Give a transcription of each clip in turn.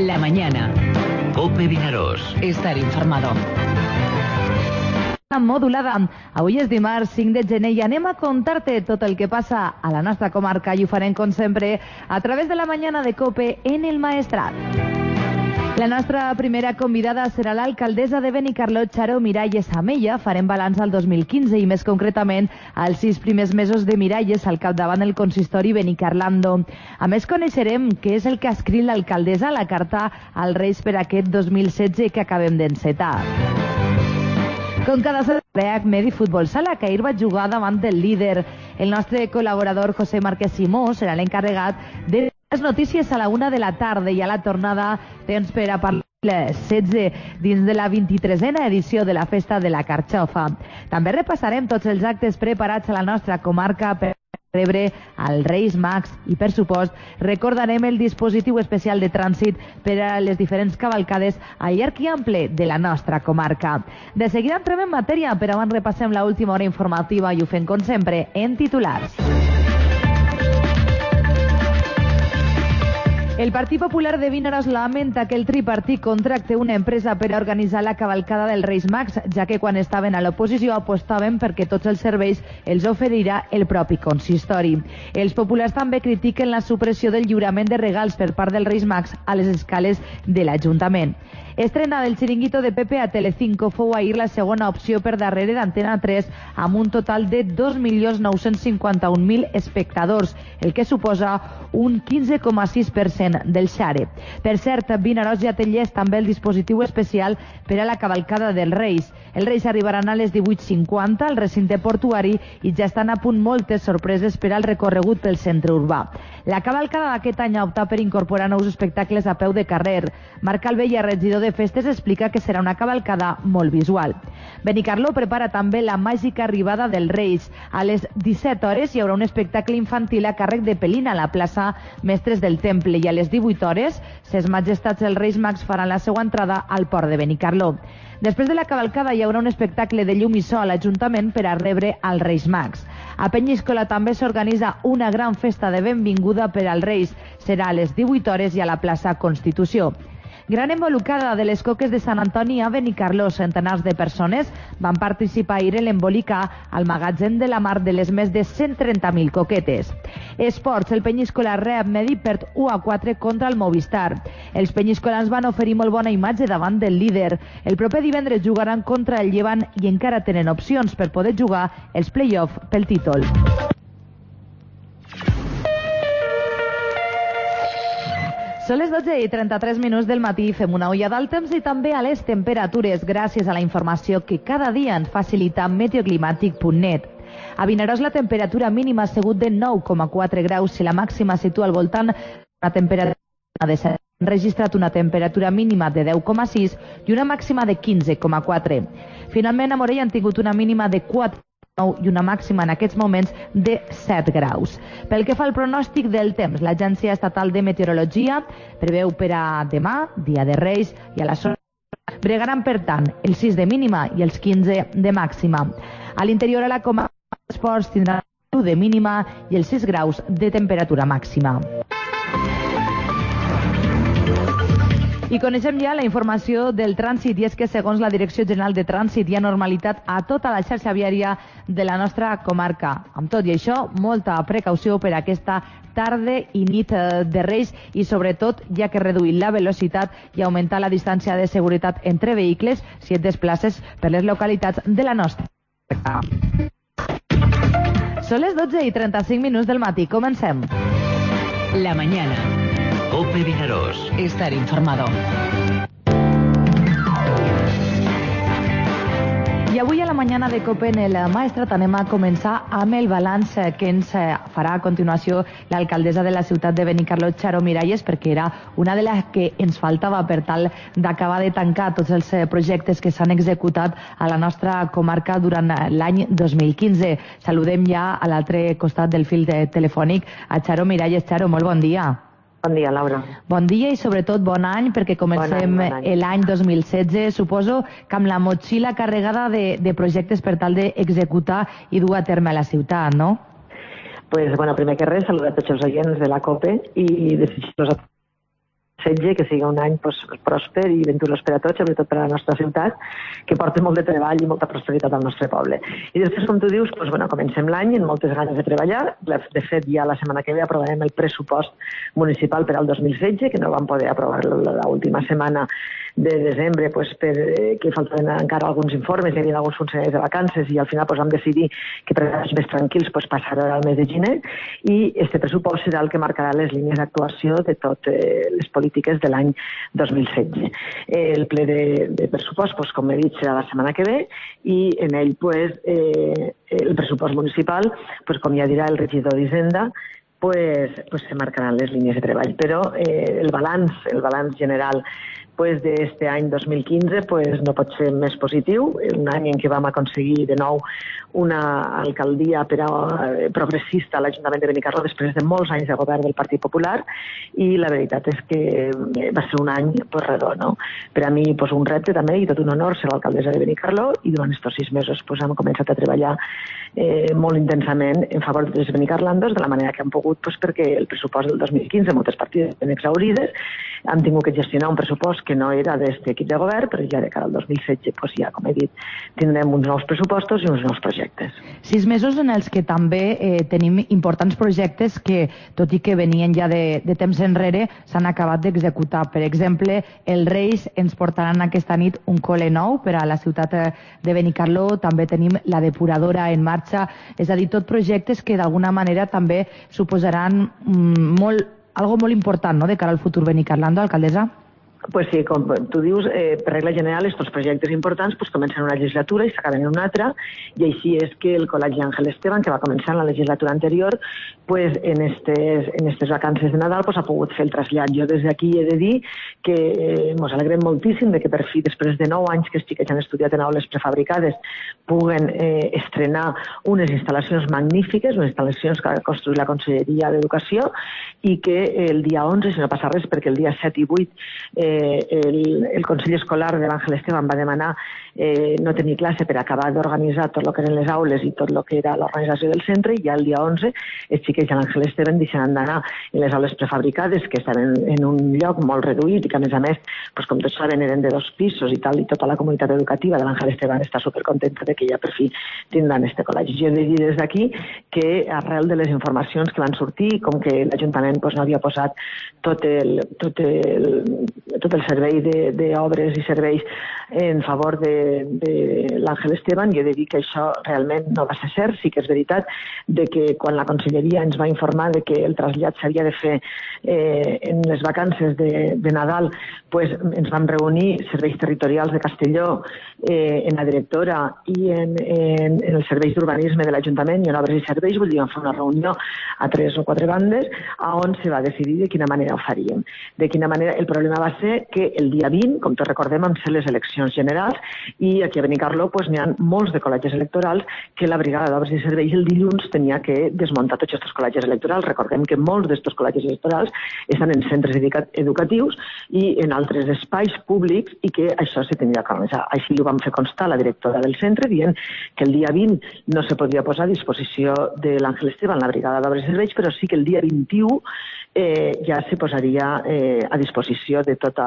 La mañana. COPE Vinaròs. Estar informado. Modulada. Avui és dimarts 5 de gener i anem a contar-te tot el que passa a la nostra comarca i ho farem com sempre a través de la mañana de COPE en el Maestrat. La nostra primera convidada serà l'alcaldessa de Benicarló, Charo Miralles Amella. Farem balanç al 2015 i més concretament als 6 primers mesos de Miralles al capdavant del consistori Benicarlando. A més, coneixerem què és el que ha escrit l'alcaldessa a la carta als Reis per aquest 2016 que acabem d'encetar. Com cada setmana, Medi Futbol Sala, que ahir va jugar davant del líder. El nostre col·laborador José Márquez Simó serà l'encarregat de les notícies a la 1 de la tarda i a la tornada temps per a parlar les 16 dins de la 23a edició de la Festa de la Carxofa. També repassarem tots els actes preparats a la nostra comarca per rebre als Reis Mags i, per supost, recordarem el dispositiu especial de trànsit per a les diferents cavalcades al llarg i ample de la nostra comarca. De seguida entrem en matèria, però abans repassem l'última hora informativa i ho fem, com sempre, en titulars. El Partit Popular de Vinaròs lamenta que el tripartit contracte una empresa per a organitzar la cavalcada dels Reis Mags, ja que quan estaven a l'oposició apostaven perquè tots els serveis els oferirà el propi consistori. Els populars també critiquen la supressió del lliurament de regals per part dels Reis Mags a les escales de l'Ajuntament. Estrena del xiringuito de Pepe a Telecinco fou ahir la segona opció per darrere d'Antena 3 amb un total de 2.951.000 espectadors, el que suposa un 15,6% del share. Per cert, Vinaròs ja té llest també el dispositiu especial per a la cavalcada dels Reis. Els Reis arribaran a les 18:50 al recinte portuari i ja estan a punt moltes sorpreses per al recorregut pel centre urbà. La cavalcada d'aquest any ha optat per incorporar nous espectacles a peu de carrer. Marc Calvella, regidor de Festes, explica que serà una cavalcada molt visual. Benicarló prepara també la màgica arribada dels Reis. A les 17 hores hi haurà un espectacle infantil a càrrec de Pelina a la plaça Mestres del Temple i a les 18 hores ses majestats els Reis Mags faran la seva entrada al port de Benicarló. Després de la cavalcada hi haurà un espectacle de llum i so a l'Ajuntament per a rebre als Reis Mags. A Penyíscola també s'organitza una gran festa de benvinguda per als Reis. Serà a les 18 hores i a la plaça Constitució. Gran embolicara de les coques de Sant Antoni a Benicarló. Centenars de persones van participar ahir en l'embolicar al magatzem de la mar de les més de 130.000 coquetes. Esports, el Penyíscola rep Medi perd 1-4 contra el Movistar. Els penyíscolans van oferir molt bona imatge davant del líder. El proper divendres jugaran contra el Llevant i encara tenen opcions per poder jugar els play-off pel títol. Són les 12:33 del matí, fem una ullada al temps i també a les temperatures gràcies a la informació que cada dia ens facilita meteoclimàtic.net. A Vinaròs la temperatura mínima ha sigut de 9,4 graus i la màxima situa al voltant una temperatura de 7. Han registrat una temperatura mínima de 10,6 i una màxima de 15,4. Finalment, a Morella han tingut una mínima de 4 i una màxima en aquests moments de 7 graus. Pel que fa al pronòstic del temps, l'Agència Estatal de Meteorologia preveu per a demà, dia de Reis, i a la zona bregaran, per tant, els 6 de mínima i els 15 de màxima. A l'interior, a la comarca d'Esports, tindran 1 de mínima i els 6 graus de temperatura màxima. I coneixem ja la informació del trànsit, i és que segons la Direcció General de Trànsit hi ha normalitat a tota la xarxa viària de la nostra comarca. Amb tot i això, molta precaució per aquesta tarda i nit de Reis i sobretot ja que reduir la velocitat i augmentar la distància de seguretat entre vehicles si et desplaces per les localitats de la nostra comarca. Són les 12:35 del matí. Comencem. La mañana. COPE Vinaròs. Estar informado. I avui a la mañana de COPE en el Maestrat anem a començar amb el balanç que ens farà a continuació l'alcaldessa de la ciutat de Benicarló, Charo Miralles, perquè era una de les que ens faltava per tal d'acabar de tancar tots els projectes que s'han executat a la nostra comarca durant l'any 2015. Saludem ja a l'altre costat del fil telefònic a Charo Miralles. Charo, molt bon dia. Bon dia, Laura. Bon dia i sobretot bon any, perquè comencem bon any. l'any 2016, suposo que amb la motxilla carregada de projectes per tal d'executar i dur a terme a la ciutat, no? Pues, bueno, primer que res, saludar a tots els oients de la COPE i desitjar-los 2016, que sigui un any pròsper i venturós per a tots, sobretot per a la nostra ciutat, que porti molt de treball i molta prosperitat al nostre poble. I després, com tu dius, comencem l'any amb moltes ganes de treballar. De fet, ja la setmana que ve aprovarem el pressupost municipal per al 2016, que no vam poder aprovar l'última setmana de desembre perquè faltaven encara alguns informes, hi havia alguns funcionaris de vacances i al final vam decidir que per anys més tranquils passarà al mes de gener i este pressupost serà el que marcarà les línies d'actuació de totes les polítiques de l'any 2016. El ple de pressupost, com he dit, serà la setmana que ve i en ell el pressupost municipal, com ja dirà el regidor d'Hisenda, se marcaran les línies de treball. Però el balanç general d'este any 2015 no pot ser més positiu. Un any en què vam aconseguir de nou una alcaldia progressista a l'Ajuntament de Benicarló després de molts anys de govern del Partit Popular i la veritat és que va ser un any redó, no? Per a mi un repte també i tot un honor ser l'alcaldessa de Benicarló i durant estos 6 mesos hem començat a treballar molt intensament en favor de les benicarlandos de la manera que hem pogut perquè el pressupost del 2015 moltes partides ben exaurides han tingut que gestionar un pressupost que no era d'aquest equip de govern, però ja de cara al 2016 ja, com he dit, tindrem uns nous pressupostos i uns nous projectes. 6 mesos en els que també tenim importants projectes que, tot i que venien ja de temps enrere, s'han acabat d'executar. Per exemple, els Reis ens portaran aquesta nit un col·le nou per a la ciutat de Benicarló, també tenim la depuradora en marxa, és a dir, tot projectes que d'alguna manera també suposaran algo molt important, no?, de cara al futur benicarlando, alcaldessa? Pues sí, com tu dius, per regla general, aquests projectes importants comencen una legislatura i s'acaben en una altra, i així és que el Col·legi Ángel Esteban, que va començar en la legislatura anterior, en aquestes vacances de Nadal ha pogut fer el trasllat. Jo des d'aquí he de dir que ens alegrem moltíssim que per fi, després de 9 anys que els xiquets han estudiat en aules prefabricades, puguen estrenar unes instal·lacions magnífiques, unes instal·lacions que ha construït la Conselleria d'Educació, i que el dia 11, si no passa res, perquè el dia 7 i 8 el Consell Escolar de l'Àngel Esteban va demanar no tenir classe per acabar d'organitzar tot el que eren les aules i tot el que era l'organització del centre, i ja el dia 11 els xiquets de l'Àngel Esteban deixaran d'anar en les aules prefabricades, que estaven en un lloc molt reduït i que, a més, com tots saben, eren de 2 pisos i tal, i tota la comunitat educativa de l'Àngel Esteban està supercontenta que ja per fi tindran este col·legi. Jo he de dir des d'aquí que arrel de les informacions que van sortir, com que l'Ajuntament no havia posat tot el servei d'obres i serveis en favor de l'Àngel Esteban, i he de dir que això realment no va ser cert. Sí que és veritat que quan la Conselleria ens va informar que el trasllat s'havia de fer en les vacances de Nadal, ens vam reunir serveis territorials de Castelló, en la directora i en els serveis d'urbanisme de l'Ajuntament i en obres i serveis, vam fer una reunió a 3 o 4 bandes on se va decidir de quina manera ho faríem. De quina manera el problema va ser que el dia 20, com tots recordem, van ser les eleccions generals i aquí a Benicarló n'hi ha molts de col·legis electorals que la brigada d'obres i serveis el dilluns tenia que desmuntar tots aquests col·legis electorals. Recordem que molts d'aquests col·legis electorals estan en centres educatius i en altres espais públics i que això se tenia que organitzar. Així ho vam fer constar la directora del centre dient que el dia 20 no se podia posar a disposició de l'Àngel Esteban la brigada d'obres i serveis, però sí que el dia 21 ja se posaria a disposició de tot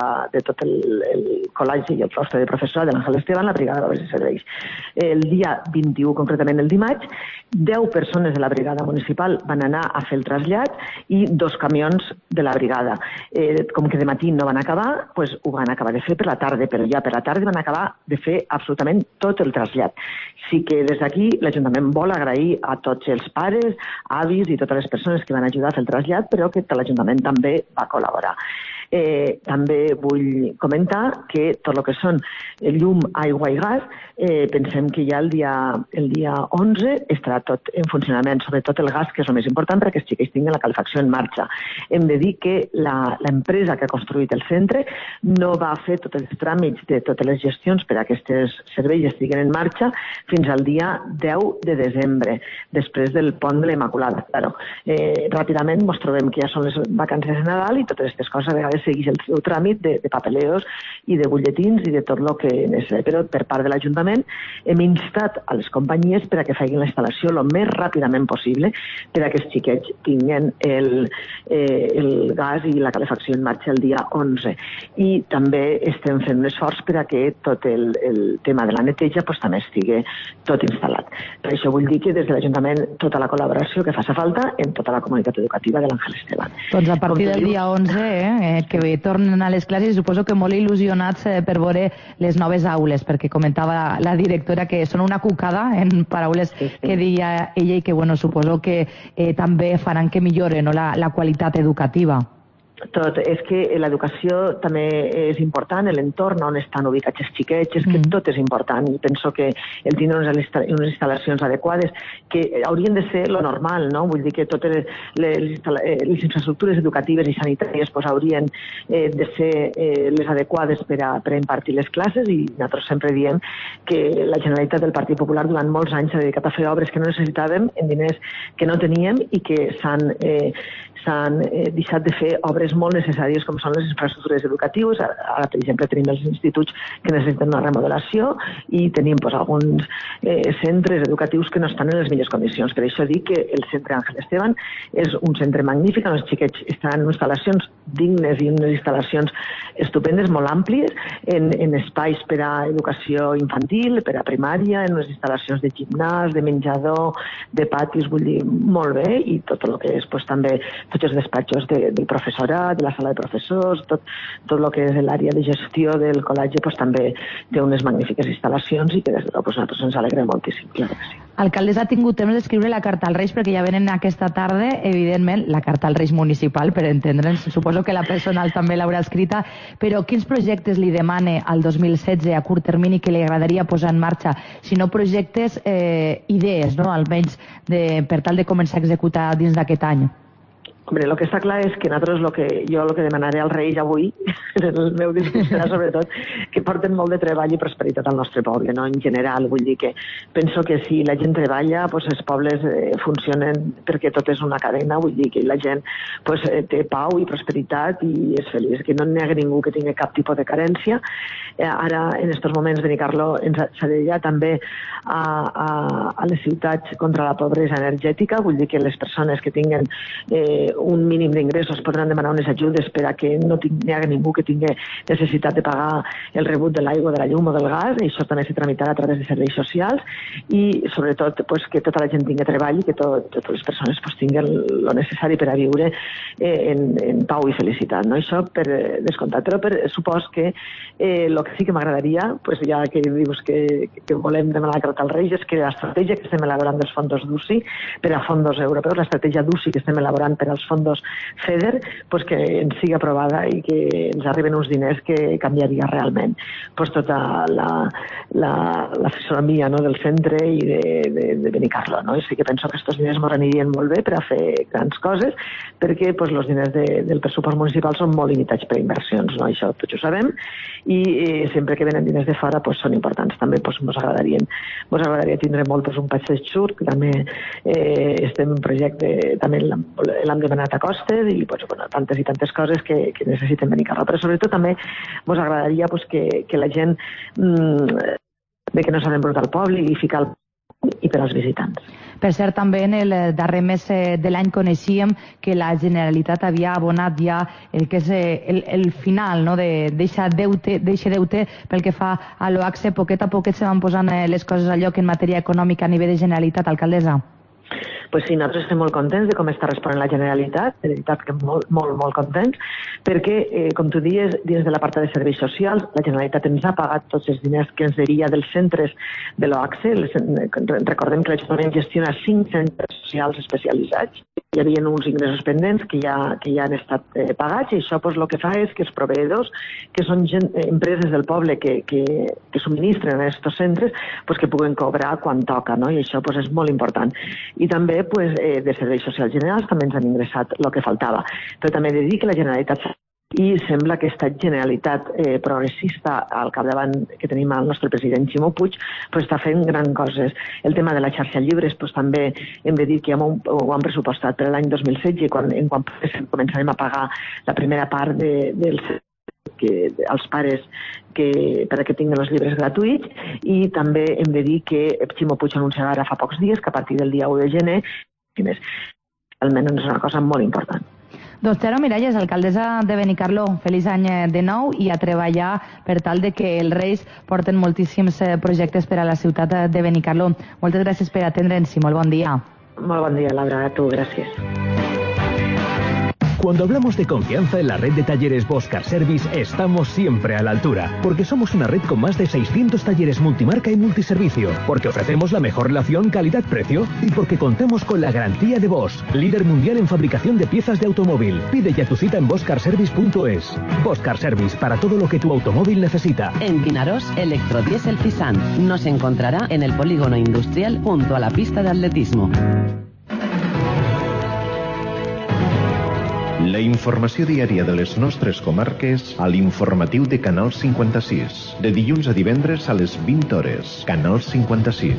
el col·legi i el claustre de professorat de l'Àngel Esteban la brigada d'obres i serveis. El dia 21, concretament el dimarts, 10 persones de la brigada municipal van anar a fer el trasllat i 2 camions de la brigada. Com que de matí no van acabar, ho van acabar de fer per la tarda, però ja per la tarda van acabar de fer absolutament tot el trasllat. Sí que des d'aquí l'Ajuntament vol agrair a tots els pares, avis i totes les persones que van ajudar a fer el trasllat, però que l'Ajuntament també va col·laborar. També vull comentar que tot el que són llum, aigua i gas, pensem que ja el dia 11 estarà tot en funcionament, sobretot el gas, que és el més important perquè els xiquets tinguin la calefacció en marxa. Hem de dir que l'empresa que ha construït el centre no va fer tots els tràmits de totes les gestions per a aquests serveis estiguen en marxa fins al dia 10 de desembre, després del pont de la Immaculada. Ràpidament ens trobem que ja són les vacances de Nadal i totes aquestes coses a vegades segueix el seu tràmit de papeleos i de butlletins i de tot el que necessita. Però per part de l'Ajuntament hem instat a les companyies per a que facin la instal·lació el més ràpidament possible per a que els xiquets tinguin el gas i la calefacció en marxa el dia 11. I també estem fent un esforç per a que tot el tema de la neteja també estigui tot instal·lat. Per això vull dir que des de l'Ajuntament tota la col·laboració que faci falta en tota la comunitat educativa de l'Àngel Esteban. Doncs a partir del dia 11, que tornen a les classes, suposo que molt il·lusionats per veure les noves aules, perquè comentava la directora que són una cucada, en paraules que deia ella, i que suposo que també faran que millore la qualitat educativa. Tot, és que l'educació també és important, l'entorn on estan ubicats els xiquets, és que tot és important, i penso que el tindre unes instal·lacions adequades, que haurien de ser lo normal, no? Vull dir que totes les infraestructures educatives i sanitàries haurien de ser les adequades per a impartir les classes, i nosaltres sempre diem que la Generalitat del Partit Popular durant molts anys s'ha dedicat a fer obres que no necessitàvem en diners que no teníem i que s'han deixat de fer obres molt necessàries com són les infraestructures educatives. Ara, per exemple, tenim els instituts que necessiten una remodelació i tenim alguns centres educatius que no estan en les millors condicions. Per això dic que el centre Àngel Esteban és un centre magnífic, on els xiquets estan en instal·lacions dignes i unes instal·lacions estupendes, molt àmplies, en espais per a educació infantil, per a primària, en unes instal·lacions de gimnàs, de menjador, de patis, vull dir, molt bé, i tot el que és també tots els despatxos del professorat, de la sala de professors, tot el que és l'àrea de gestió del col·legi també té unes magnífiques instal·lacions i que des de nosaltres ens alegra moltíssim, clar que sí. Alcaldessa, ha tingut temps d'escriure la carta als Reis, perquè ja venen aquesta tarda, evidentment, la carta als Reis municipal, per entendre'ns, suposo que la personal també l'haurà escrita, però quins projectes li demane al 2016 a curt termini que li agradaria posar en marxa, si no projectes, idees, no?, almenys per tal de començar a executar dins d'aquest any? Hombre, el que està clar és que nosaltres jo el que demanaré als Reis avui, en el meu discurs serà sobretot que porten molt de treball i prosperitat al nostre poble, no? En general, vull dir que penso que si la gent treballa, els pobles funcionen perquè tot és una cadena, vull dir que la gent té pau i prosperitat i és feliç, que no n'hi hagi ningú que tingui cap tipus de carència. Ara, en aquests moments, Benicarló s'ha dedicat també a les ciutats contra la pobresa energètica, vull dir que les persones que tinguen un mínim d'ingressos podran demanar unes ajudes per a que no hi hagi ningú que tingui necessitat de pagar el rebut de l'aigua, de la llum o del gas, i això també se tramitarà a través de serveis socials, i sobretot que tota la gent tingui treball i que totes les persones tinguin el necessari per a viure en pau i felicitat, no? Això per descomptat, però supos que el que sí que m'agradaria, ja que dius que volem demanar la carta als Reis, és que l'estratègia que estem elaborant dels fons d'UCI per a fons europeus, l'estratègia d'UCI que estem elaborant per als fons FEDER, que ens sigui aprovada i que ens arriben uns diners que canviaria realment tota la fisonomia del centre i de Benicarló. I sí que penso que aquests diners ens anirien molt bé per a fer grans coses, perquè els diners del pressupost municipal són molt limitats per a inversions, això tots ho sabem, i sempre que venen diners de fora són importants. També ens agradaria tindre molt un passeig sud, que també estem en un projecte, també l'hem demanat a costes, i tantes i tantes coses que necessiten Benicarló. Però sobretot també ens agradaria que la gent que no s'ha d'embrutar el poble i ficar el i per als visitants. Per cert, també en el darrer mes de l'any coneixíem que la Generalitat havia abonat ja el que és el final d'eixe deute pel que fa a l'OACSE. Poquet a poquet se van posant les coses a lloc en matèria econòmica a nivell de Generalitat, alcaldessa? Pues sí, nosaltres estem molt contents de com està responent la Generalitat, de veritat que molt, molt, molt contents, perquè, com tu dius, dins de l'apartat de serveis socials, la Generalitat ens ha pagat tots els diners que ens devia dels centres de l'OACSE. Recordem que l'Ajuntament gestiona 5 centres socials especialitzats. Hi havia uns ingressos pendents que ja han estat pagats, i això el que fa és que els proveïdors, que són empreses del poble que subministren a aquests centres, que puguen cobrar quan toca, i això és molt important. I també de serveis socials generals també ens han ingressat el que faltava. Però també he de dir que la Generalitat s'ha i sembla que aquesta generalitat progressista al capdavant que tenim el nostre president Ximo Puig està fent gran coses. El tema de la xarxa llibres també hem de dir que ho han pressupostat per l'any 2016 quan començarem a pagar la primera part als pares perquè tinguin els llibres gratuïts, i també hem de dir que Ximo Puig anunciarà ara fa pocs dies que a partir del dia 1 de gener almenys és una cosa molt important. Doncs Xaro Miralles, alcaldessa de Benicarló, feliç any de nou i a treballar per tal de que els Reis porten moltíssims projectes per a la ciutat de Benicarló. Moltes gràcies per atendre'ns i molt bon dia. Molt bon dia, Laura, a tu, gràcies. Cuando hablamos de confianza en la red de talleres Boscar Service, estamos siempre a la altura, porque somos una red con más de 600 talleres multimarca y multiservicio, porque ofrecemos la mejor relación calidad-precio y porque contamos con la garantía de Bosch, líder mundial en fabricación de piezas de automóvil. Pide ya tu cita en boscarservice.es. Boscar Service, para todo lo que tu automóvil necesita. En Vinaròs, Electrodiesel Fisant. Nos encontrará en el polígono industrial junto a la pista de atletismo. La informació diària de les nostres comarques a l'informatiu de Canal 56. De dilluns a divendres a les 20 hores. Canal 56.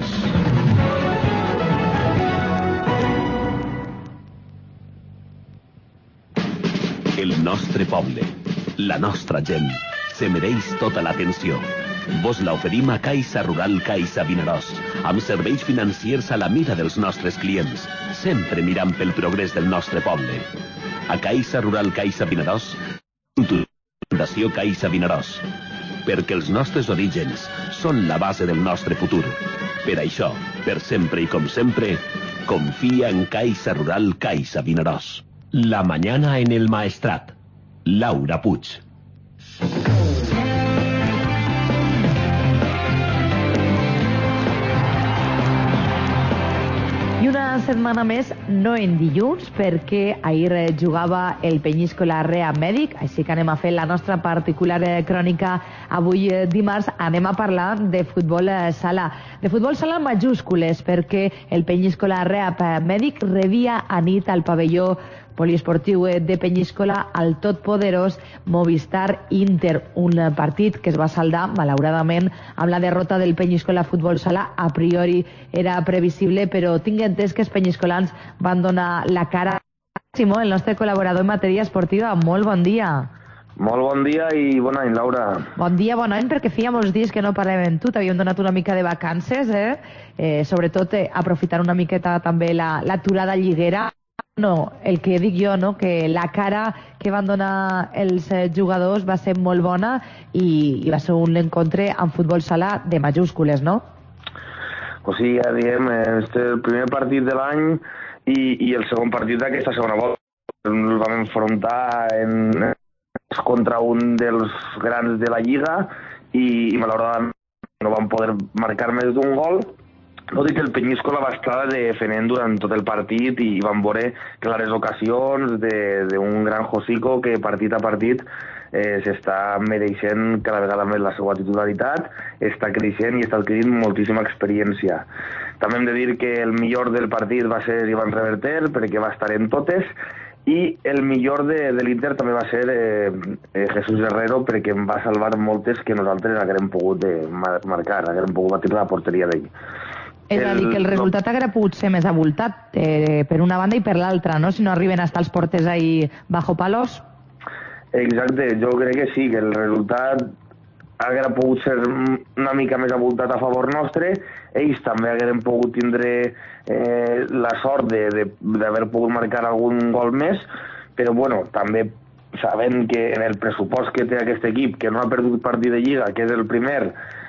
El nostre poble, la nostra gent, se mereix tota l'atenció. Vos la oferim a Caixa Rural Caixa Vinaròs, amb serveis financiers a la mira dels nostres clients, sempre mirant pel progrés del nostre poble. A Caixa Rural Caixa Vinaròs, Fundació Caixa Vinaròs, perquè els nostres orígens són la base del nostre futur. Per això, per sempre i com sempre, confia en Caixa Rural Caixa Vinaròs. La mañana en el Maestrat. Laura Puig. I una setmana més, no en dilluns, perquè ahir jugava el Penyíscola Real Mèdic, així que anem a fer la nostra particular crònica avui dimarts. Anem a parlar de futbol sala. De futbol sala en majúscules, perquè el Penyíscola Real Mèdic rebia a nit al pavelló poliesportiu de Penyíscola al totpoderós Movistar Inter, un partit que es va saldar, malauradament, amb la derrota del Penyíscola Futbol Sala. A priori era previsible, però tinc entès que els penyiscolans van donar la cara. Simó, el nostre col·laborador en matèria esportiva, molt bon dia. Molt bon dia i bon any, Laura. Bon dia, bon any, perquè feia molts dies que no parlàvem amb tu, t'havíem donat una mica de vacances, sobretot aprofitant una miqueta també l'aturada lliguera. No, el que dic jo, no, que la cara que van donar els jugadors va ser molt bona i va ser un encontre en futbol sala de majúscules, no? Pues sí, ja diem, este és el primer partit de l'any i el segon partit d'aquesta segona volta. El vam enfrontar contra un dels grans de la Lliga i malauradament no vam poder marcar més d'un gol. Tot i que el Penyíscola va estar defendent durant tot el partit i vam veure clares ocasions d'un gran Josico que partit a partit s'està mereixent cada vegada més la seva titularitat, està creixent i està adquirint moltíssima experiència. També hem de dir que el millor del partit va ser Ivan Reverter, perquè va estar en totes, i el millor de l'Inter també va ser Jesús Herrero, perquè em va salvar moltes que nosaltres haguem pogut marcar, haguem pogut batir la porteria d'ell. És a dir, que el resultat hauria pogut ser més abultat per una banda i per l'altra, no? Si no arriben a estar els porters ahí bajo palos. Exacte, jo crec que sí, que el resultat hauria pogut ser una mica més abultat a favor nostre. Ells també hagueren pogut tindre la sort d'haver pogut marcar algun gol més, però bueno, també sabent que en el pressupost que té aquest equip, que no ha perdut partit de Lliga, que és el primer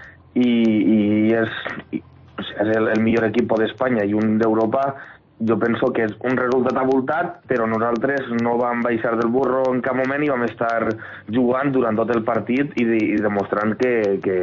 i és el millor equip d'Espanya i un d'Europa, jo penso que és un resultat abultat, però nosaltres no vam baixar del burro en cap moment i vam estar jugant durant tot el partit i demostrant que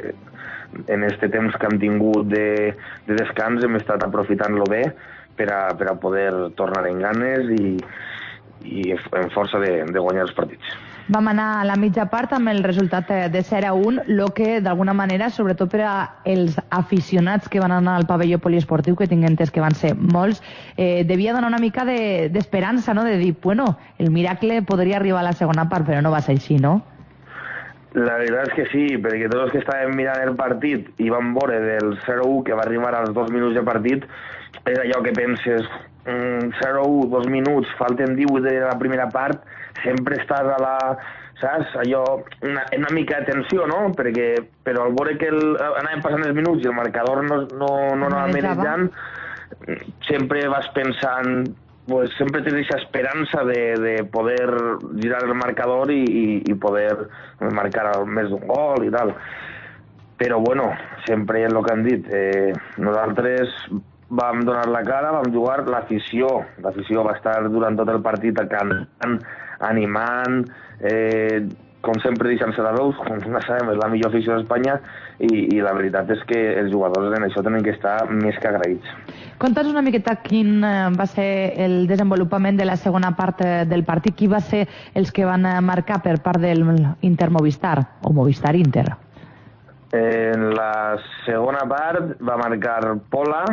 en este temps que hem tingut de descans hem estat aprofitant-lo bé per a poder tornar en ganes amb força de guanyar els partits. Vam anar a la mitja part amb el resultat de 0-1, el que d'alguna manera, sobretot per als aficionats que van anar al pavelló poliesportiu, que tinc entès que van ser molts, devia donar una mica d'esperança, no? De dir, bueno, el miracle podria arribar a la segona part, però no va ser així, no? La veritat és que sí, perquè tots els que estàvem mirant el partit i vam veure del 0-1 que va arribar als 2 minuts de partit, és allò que penses, 0-1, 2 minuts, falten 18 de la primera part, sempre estàs a la... saps? Allò, una mica de tensió, no? Però al veure que anàvem passant els minuts i el marcador no anava manejant, sempre vas pensant... Pues sempre tens aquesta esperança de poder girar el marcador i poder marcar més d'un gol i tal. Però bueno, sempre és el que han dit. Nosaltres vam donar la cara, vam jugar, l'afició va estar durant tot el partit cantant, animant, com sempre deixant-se la veus, com no sabem, és la millor afició d'Espanya i la veritat és que els jugadors en això tenen que estar més que agraïts. Conta'ns una miqueta quin va ser el desenvolupament de la segona part del partit, qui va ser els que van marcar per part del Inter Movistar o Movistar Inter? En la segona part va marcar Pola,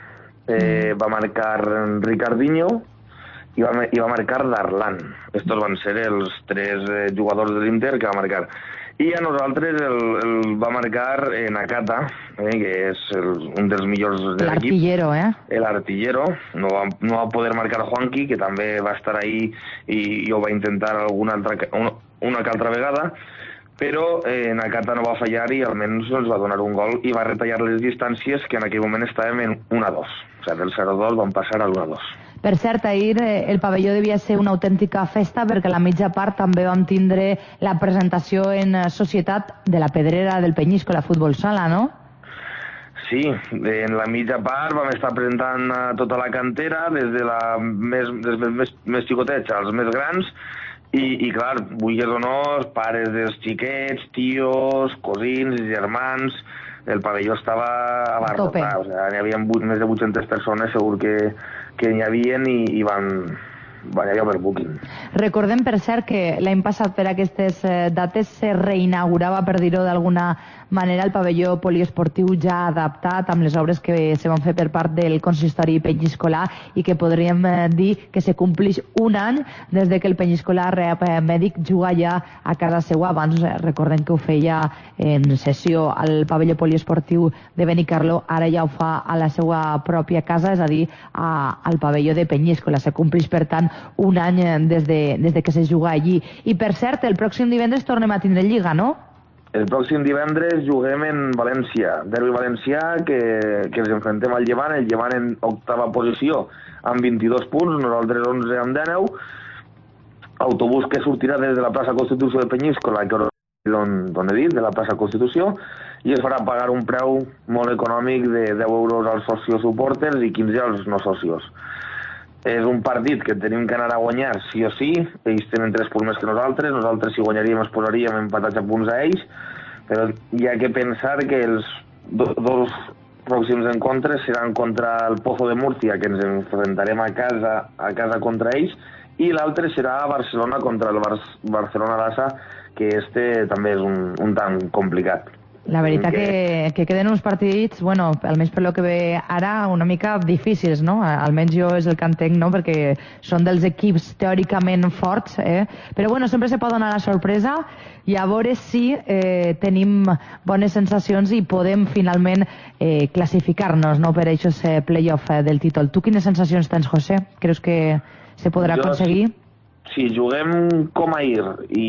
va marcar Ricardinho i va marcar Darlan. Estos van ser els 3 jugadors de l'Inter que va marcar. I a nosaltres el va marcar Nakata, que és un dels millors de l'equip. L'artillero, L'artillero. No va poder marcar Juanqui, que també va estar ahí i ho va intentar una que altra vegada, però Nakata no va fallar i almenys ens va donar un gol i va retallar les distàncies, que en aquell moment estàvem en 1-2. O sigui, del 0-2 vam passar al 1-2. Per cert, ahir el pavelló devia ser una autèntica festa perquè a la mitja part també vam tindre la presentació en societat de la pedrera del Peñíscola Futbol Sala, no? Sí, en la mitja part vam estar presentant tota la cantera, des més xicotets als més grans, i clar, vulguis o no, els pares dels xiquets, tios, cosins, germans, el pavelló estava abarrotat, o sigui, n'hi havia més de 800 persones, segur que n'hi havia i van haver overbooking. Recordem, per cert, que l'any passat per aquestes dates se reinaugurava, per dir-ho d'alguna manera, el pavelló poliesportiu ja adaptat amb les obres que se van fer per part del consistori Peñíscola i que podríem dir que se complix un any des de que el Peñíscola Rehab Mèdic juga ja a casa seva. Abans recordem que ho feia en sessió al pavelló poliesportiu de Benicarló, ara ja ho fa a la seva pròpia casa, és a dir, al pavelló de Peñíscola. Se complix, per tant, un any des de que se juga allí. I per cert, el pròxim divendres tornem a tindre Lliga, no? El pròxim divendres juguem en València, derbi valencià, que ens enfrontem al Llevant, el Llevant en 8ª posició amb 22 punts, nosaltres 11 amb 19, autobús que sortirà des de la plaça Constitució de Peñíscola, d'on he dit, de la plaça Constitució, i es farà pagar un preu molt econòmic de 10 euros als socios suporters i 15 als no socios. És un partit que tenim que anar a guanyar sí o sí, ells tenen 3 punts més que nosaltres si guanyaríem es posaríem empatats a punts a ells, però hi ha que pensar que els dos pròxims encontres seran contra el Pozo de Múrcia, que ens enfrontarem a casa contra ells, i l'altre serà a Barcelona contra el Barcelona-Lassa, que també és un tant complicat. La veritat que queden uns partits, bueno, almenys per lo que ve ara, una mica difícils, no? Almenys jo és el que entenc, no? Perquè són dels equips teòricament forts, però bueno, sempre se pot donar la sorpresa i a veure si tenim bones sensacions i podem finalment classificar-nos, no?, per aquests play-off del títol. Tu quines sensacions tens, José? Creus que se podrà aconseguir? Si juguem com ahir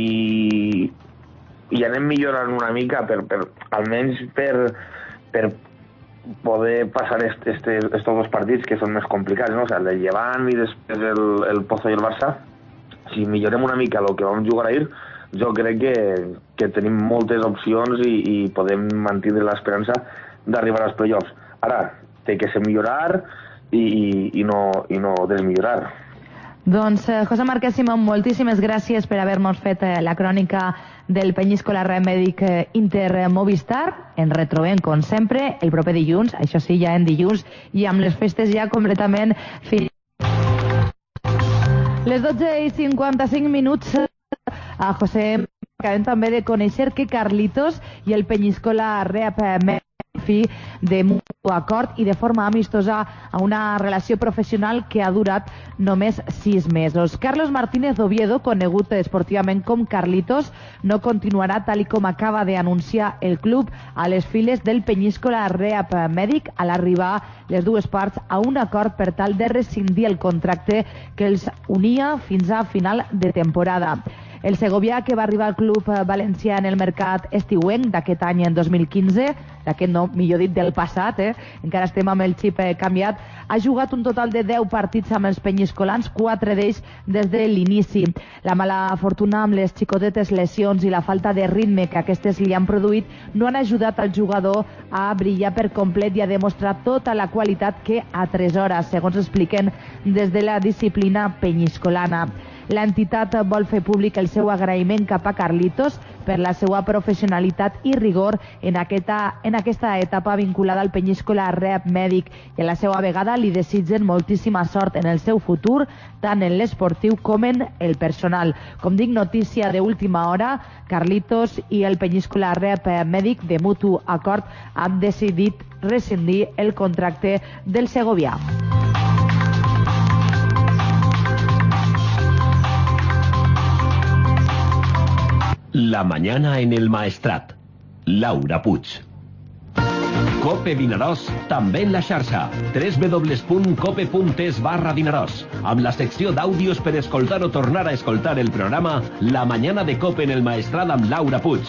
i anem millorant una mica almenys per poder passar estos dos partits que són més complicats, no? O sigui, el del Llevant i després el Pozo i el Barça. Si millorem una mica el que vam jugar ahir, jo crec que tenim moltes opcions i podem mantenir l'esperança d'arribar als play-offs. Ara, té que ser millorar i no desmillorar. Doncs, José Márquez Simón, moltíssimes gràcies per haver-nos fet la crònica del Peñíscola Rehab Mèdic Inter Movistar. Ens retrobem, com sempre, el proper dilluns, això sí, ja en dilluns, i amb les festes ja completament Les 12:55 a José acabem també de conèixer que Carlitos i el Peñíscola Rehab fi de mutu acord i de forma amistosa a una relació professional que ha durat només 6 mesos. Carlos Martínez Oviedo, conegut esportivament com Carlitos, no continuarà tal i com acaba d'anunciar el club a les files del Peñíscola Rehab Mèdic a l'arribar les dues parts a un acord per tal de rescindir el contracte que els unia fins a final de temporada. El segovià, que va arribar al club valencià en el mercat estiuenc d'aquest any en 2015, d'aquest no, millor dit, del passat, encara estem amb el xip canviat, ha jugat un total de 10 partits amb els penyiscolans, 4 d'ells des de l'inici. La mala fortuna amb les xicotetes lesions i la falta de ritme que aquestes li han produït no han ajudat al jugador a brillar per complet i a demostrar tota la qualitat que atresora, segons expliquen des de la disciplina penyiscolana. L'entitat vol fer públic el seu agraïment cap a Carlitos per la seva professionalitat i rigor en aquesta etapa vinculada al Peñíscola Rehab Mèdic i a la seva vegada li desitgen moltíssima sort en el seu futur, tant en l'esportiu com en el personal. Com dic, notícia d'última hora, Carlitos i el Peñíscola Rehab Mèdic de mutu acord han decidit rescindir el contracte del segovià. La mañana en el Maestrat. Laura Puig. Cope Vinaròs, també en la xarxa. www.cope.es/Vinaròs. Amb la secció d'àudios per escoltar o tornar a escoltar el programa La mañana de Cope en el Maestrat amb Laura Puig.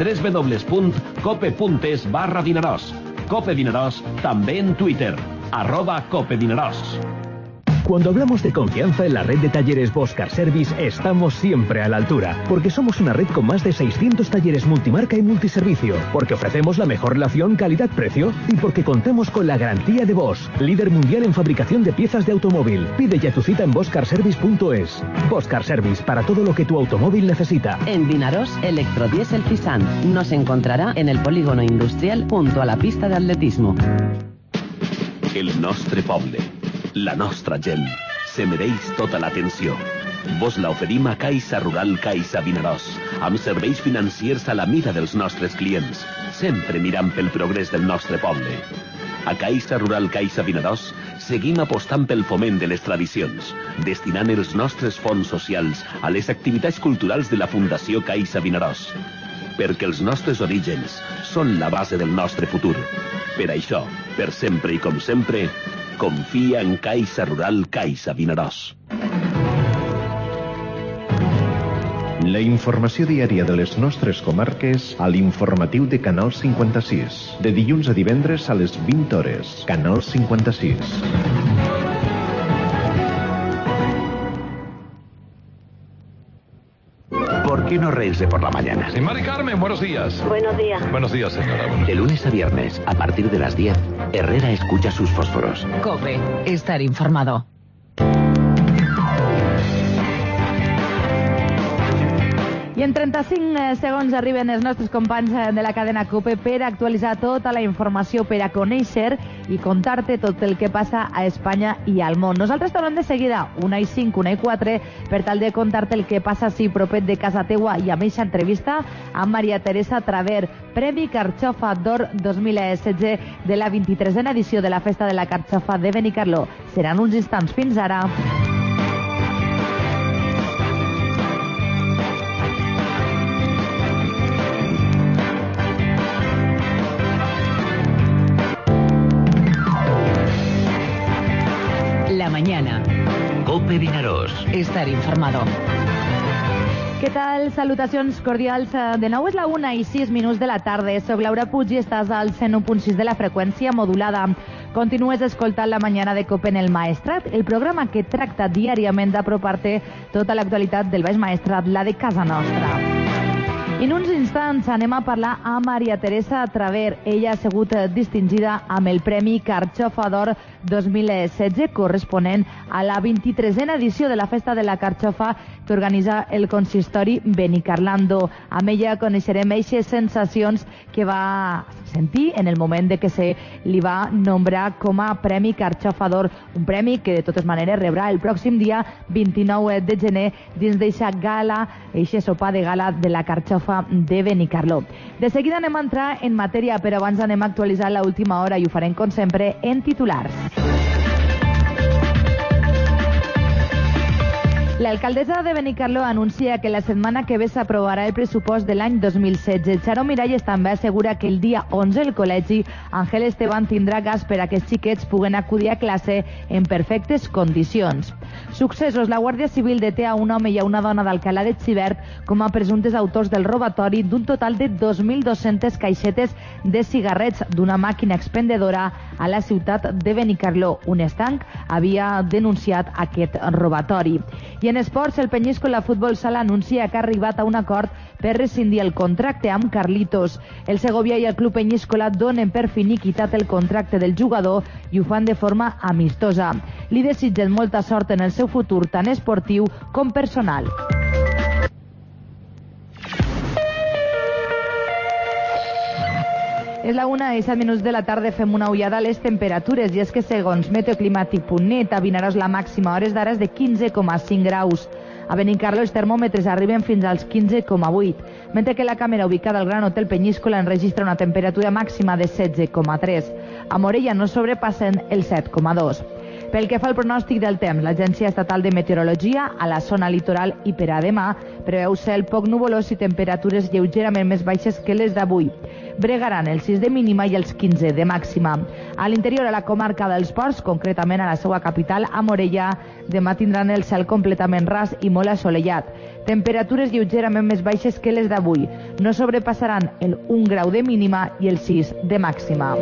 www.cope.es/Vinaròs. Cope Vinaròs, també en Twitter. @Cope Vinaròs. Cuando hablamos de confianza en la red de talleres Boscar Service, estamos siempre a la altura, porque somos una red con más de 600 talleres multimarca y multiservicio, porque ofrecemos la mejor relación calidad-precio y porque contamos con la garantía de Bosch, líder mundial en fabricación de piezas de automóvil. Pide ya tu cita en boscarservice.es. Boscar Service, para todo lo que tu automóvil necesita. En Vinaròs, Electrodiesel Fisant. Nos encontrará en el polígono industrial junto a la pista de atletismo. El nostre poble, la nostra gent, se mereix tota l'atenció. Vos la oferim a Caixa Rural Caixa Vinaròs, amb serveis financiers a la mida dels nostres clients, sempre mirant pel progrés del nostre poble. A Caixa Rural Caixa Vinaròs seguim apostant pel foment de les tradicions, destinant els nostres fons socials a les activitats culturals de la Fundació Caixa Vinaròs, perquè els nostres orígens són la base del nostre futur. Per això, per sempre i com sempre, confia en Caixa Rural Caixa Vinaròs. La informació diària de les nostres comarques a l'informatiu de Canal 56. De dilluns a divendres a les 20 hores. Canal 56. ¿Por qué no reírse por la mañana? Sí, Mari Carmen, buenos días. Buenos días. Buenos días, señora. De lunes a viernes, a partir de las 10, Herrera escucha sus fósforos. COPE. Estar informado. I en 35 segons arriben els nostres companys de la cadena COPE per actualitzar tota la informació, per a conèixer i contar-te tot el que passa a Espanya i al món. Nosaltres tornem de seguida, 1:05, 1:04, per tal de contar-te el que passa així propet de casa teua i amb eixa entrevista amb Maria Teresa Traver, Premi Carxofa d'Or 2016 de la 23a edició de la Festa de la Carxofa de Benicarló. Seran uns instants. Fins ara. La mañana. COPE Vinaròs. Estar informado. Què tal? Salutacions cordials. De nou és la 1:06 de la tarda. Soc Laura Puig i estàs al 101.6 de la freqüència modulada. Continues escoltant La mañana de COPE en el Maestrat, el programa que tracta diàriament d'apropar-te tota l'actualitat del Baix Maestrat, la de casa nostra. En uns instants anem a parlar amb Maria Teresa Traver. Ella ha sigut distingida amb el Premi Carxofa d'Or 2016 corresponent a la 23a edició de la Festa de la Carxofa que organitza el consistori Benicarlando. Amb ella coneixerem eixes sensacions que va sentir en el moment de que se li va nombrar com a Premi Carxofa d'Or, un premi que de totes maneres rebrà el pròxim dia 29 de gener dins d'eixa gala, eixe sopar de gala de la Carxofa de Benicarló. De seguida anem a entrar en matèria, però abans anem a actualitzar l'última hora i ho farem com sempre en titulars. L'alcaldessa de Benicarló anuncia que la setmana que ve s'aprovarà el pressupost de l'any 2016. Charo Miralles també assegura que el dia 11 el col·legi Ángel Esteban tindrà gas per a que els xiquets puguen acudir a classe en perfectes condicions. Successos. La Guàrdia Civil deté a un home i a una dona d'Alcalà de Xivert com a presumptes autors del robatori d'un total de 2.200 caixetes de cigarrets d'una màquina expendedora a la ciutat de Benicarló. Un estanc havia denunciat aquest robatori. I en esports, el Penyíscola Futbol Sala anuncia que ha arribat a un acord per rescindir el contracte amb Carlitos. El Segovia i el Club Penyíscola donen per finiquitat el contracte del jugador i ho fan de forma amistosa. Li desitgen molta sort en el seu futur, tant esportiu com personal. És la 1:07 de la tarda, fem una ullada a les temperatures, i és que segons meteoclimàtic.net a Vinaròs la màxima a hores d'ara és de 15,5 graus. A Benicarló els termòmetres arriben fins als 15,8, mentre que la càmera ubicada al Gran Hotel Penyíscola enregistra una temperatura màxima de 16,3. A Morella no sobrepassen el 7,2. Pel que fa al pronòstic del temps, l'Agència Estatal de Meteorologia a la zona litoral i per a demà preveu cel poc nuvolós i temperatures lleugerament més baixes que les d'avui. Bregaran els 6 de mínima i els 15 de màxima. A l'interior, a la comarca dels Ports, concretament a la seva capital, a Morella, demà tindran el cel completament ras i molt assolellat. Temperatures lleugerament més baixes que les d'avui. No sobrepassaran el 1 grau de mínima i el 6 de màxima.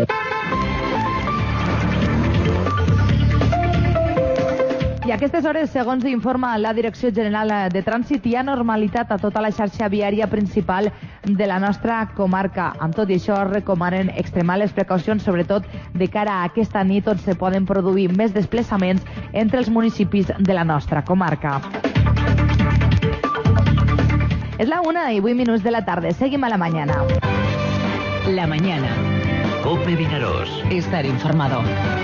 I a aquestes hores, segons informa la Direcció General de Trànsit, hi ha normalitat a tota la xarxa viària principal de la nostra comarca. Amb tot i això, recomanen extremar les precaucions, sobretot de cara a aquesta nit, on se poden produir més desplaçaments entre els municipis de la nostra comarca. És la 1:08 de la tarda. Seguim a la mañana. La mañana. COPE Vinaròs. Estar informado.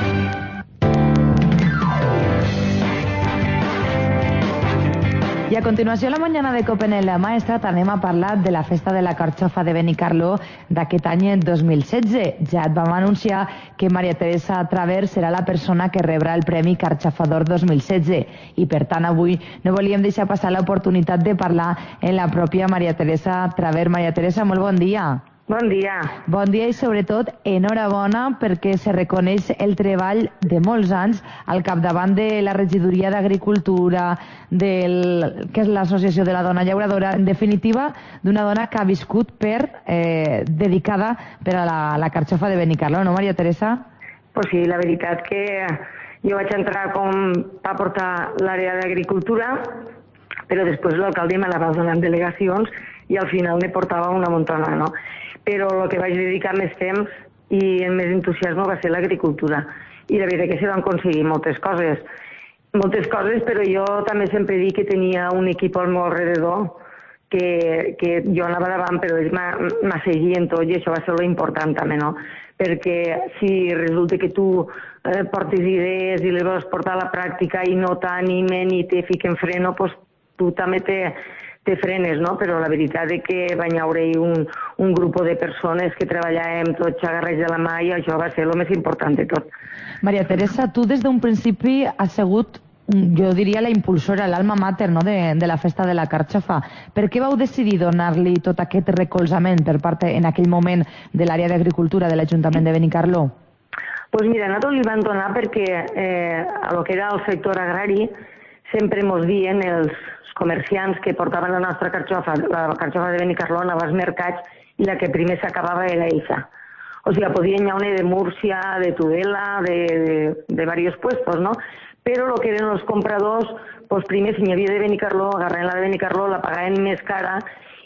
I a continuació, la mañana de COPE en el Maestrat, anem a parlar de la festa de la Carxofa de Benicarló d'aquest any 2016. Ja et vam anunciar que Maria Teresa Traver serà la persona que rebrà el Premi Carxofa d'Or 2016 i, per tant, avui no volíem deixar passar l'oportunitat de parlar amb la pròpia Maria Teresa Traver. Maria Teresa, molt bon dia. Bon dia. Bon dia i, sobretot, enhorabona perquè se reconeix el treball de molts anys al capdavant de la regidoria d'Agricultura, que és l'Associació de la Dona Llauradora, en definitiva, d'una dona que ha viscut dedicada per a la Carxofa de Benicarló, no, Maria Teresa? Pues sí, la veritat que jo vaig entrar com va portar l'àrea d'Agricultura, però després l'alcalde me la va donar en delegacions i al final me portava una muntona, no? Però el que vaig dedicar més temps i amb més entusiasme va ser l'agricultura. I la veritat que se van aconseguir moltes coses, però jo també sempre dic que tenia un equip al meu alrededor que jo anava davant, però ells m'assegien tot i això va ser lo important també, no? Perquè si resulta que tu portes idees i les vols portar a la pràctica i no t'animen i te fiquen freno, doncs tu també te frenes, no? Però la veritat és que va haver-hi un grup de persones que treballàvem tots agarrats de la mà i això va ser el més important de tot. Maria Teresa, tu des d'un principi has sigut, jo diria, la impulsora, l'alma mater, no?, de la festa de la Carxofa. Per què vau decidir donar-li tot aquest recolzament per part, en aquell moment, de l'àrea d'Agricultura de l'Ajuntament de Benicarló? Doncs mira, nosaltres li vam donar perquè a lo que era el sector agrari sempre ens diuen els comerciants que portaven la nostra carxofa, la carxofa de Benicarló, anava als mercats i la que primer s'acabava era eixa. O sigui, podien llaune de Múrcia, de Tudela, de diversos puestos, no? Però el que eren els compradors, doncs primer si n'hi havia de Benicarló, agarraven la de Benicarló, la pagaven més cara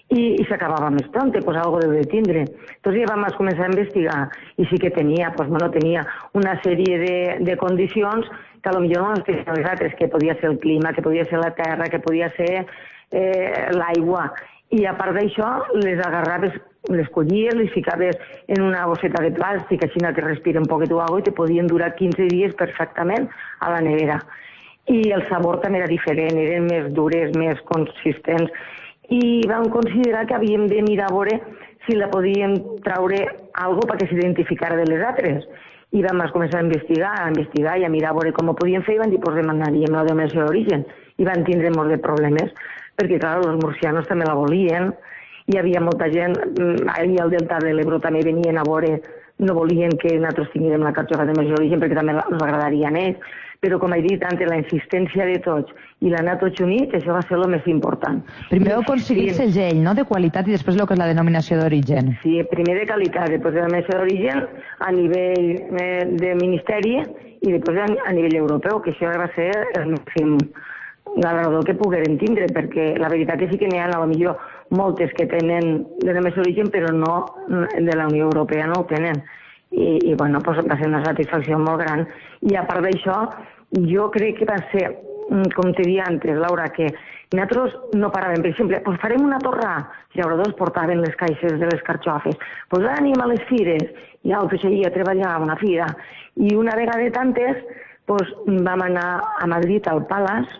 i s'acabava més pronte, pues algo deu de tindre. Entonces ja vam començar a investigar i sí que tenia una sèrie de condicions que potser no les tenien les altres, que podia ser el clima, que podia ser la terra, que podia ser l'aigua. I a part d'això, les agarraves, les collies, les ficaves en una bosseta de plàstic, així que respira un poquet d'aigua i te podien durar 15 dies perfectament a la nevera. I el sabor també era diferent, eren més dures, més consistents. I vam considerar que havíem de mirar a veure si la podíem traure alguna perquè s'identificara de les altres. I vam començar a investigar i a mirar a veure com ho podíem fer i vam dir, doncs demanaríem la denominació d'origen. I van tindre molts de problemes, perquè, clar, els murcianos també la volien, hi havia molta gent, al Delta de l'Ebro també venien a veure, no volien que nosaltres tinguérem la carxofa de denominació d'origen perquè també els agradaria a ells, però com he dit, entre la insistència de tots i l'anar tots units, això va ser el més important. Primer aconseguir el segell, no?, de qualitat i després el que és la denominació d'origen. Sí, primer de qualitat, després de la denominació d'origen a nivell de ministeri i després a nivell europeu, que això va ser el màxim galardó que pogueren tindre, perquè la veritat que sí que n'hi ha, potser moltes que tenen denominació d'origen, però no de la Unió Europea no ho tenen. I bueno, va ser una satisfacció molt gran. I a part d'això, jo crec que va ser, com te dia antes, Laura, que nosaltres no paràvem. Per exemple, farem una torrà. Els llauradors portaven les caixes de les carxofes. Doncs anem a les fires. I altres allà a treballar a una fira. I una vegada de tantes, vam anar a Madrid, al Palace,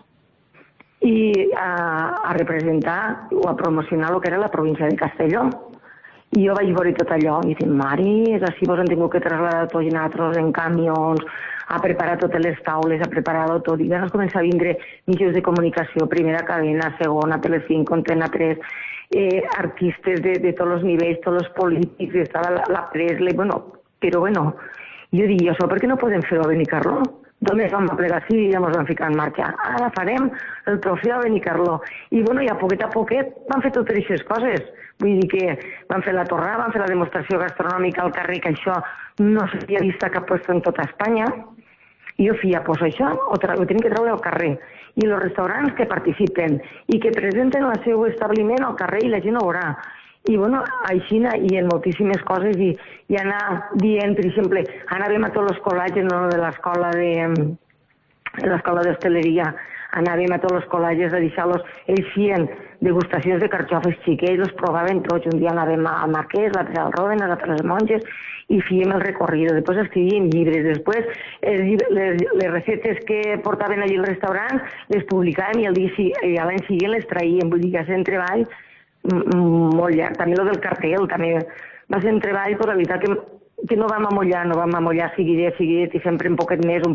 i a representar o a promocionar el que era la província de Castelló. I jo vaig veure tot allò i dic, mare, així vos han tingut que trasladar tots nosaltres en camions, a preparar totes les taules, a preparar-ho tot. I van començar a vindre mitjans de comunicació, primera cadena, segona, Telecinco, Antena 3, artistes de tots els nivells, tots els polítics, estava la Presley, però jo dic, això per què no podem fer-ho a Benicarló? Només vam plegar sí i ja ens vam ficar en marxa. Ara farem el trofeu a Benicarló. I a poquet vam fer totes aquestes coses. Vull dir que vam fer la torrà, vam fer la demostració gastronòmica al carrer, que això no s'havia vist a cap lloc en tota Espanya. I jo feia, això ho tenim que treure al carrer. I els restaurants que participen i que presenten el seu establiment al carrer i la gent ho veurà. I així i en moltíssimes coses i anar dient, per exemple, anàvem a tots els col·legis, no de l'escola d'hostaleria, anàvem a tots els col·legis a deixar-los, ells feien degustacions de carxofes xiquets, els provaven tots, un dia anàvem a Marquès, l'altre al Ròdena, l'altre a les Monges, i fèiem el recorrido, després escrivíem llibres, després les recetes que portaven allí al restaurant les publicàvem i l'any següent les traïem, vull dir que és un treball molt llarg. També el del cartell també va ser un treball, però la veritat que no vam amollar seguidet i sempre un poquet més,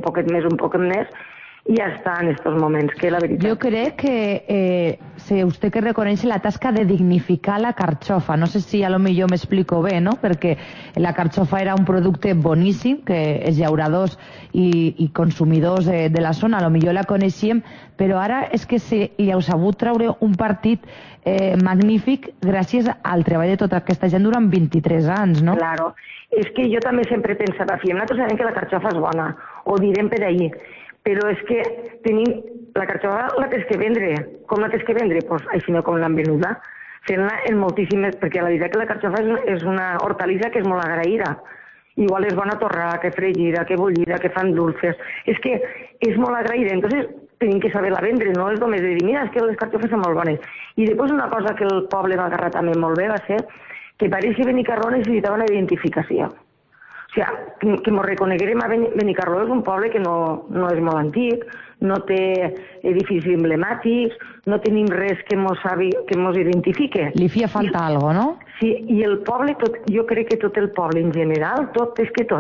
i ja està en aquests moments, que la veritat... Jo crec que usted que reconeix la tasca de dignificar la carxofa. No sé si a lo millor m'explico bé, no? Perquè la carxofa era un producte boníssim, que els llauradors i consumidors de la zona a lo millor la coneixíem, però ara és que li heu sabut treure un partit magnífic gràcies al treball de tota aquesta gent durant 23 anys, no? Claro. És que jo també sempre pensava, nosaltres sabem que la carxofa és bona, ho direm per ahir, però és que tenim la carxofa la tens que vendre. Com la tens que vendre? Doncs així no com l'han venuda, fent-la en moltíssimes, perquè la veritat que la carxofa és una hortalissa que és molt agraïda. Igual és bona torrada, que fregida, que bullida, que fan dulces. És que és molt agraïda, entonces tenim que saber-la vendre, no és només de dir, mira, és que les carxofes són molt bones. I després una cosa que el poble va agarrar també molt bé va ser que pareix que Benicarló necessitava una identificació. O sigui, que ens reconeguérem a Benicarló és un poble que no és molt antic, no té edificis emblemàtics, no tenim res que ens identifique. Li feia falta alguna cosa, no? Sí, i el poble, jo crec que tot el poble en general, tot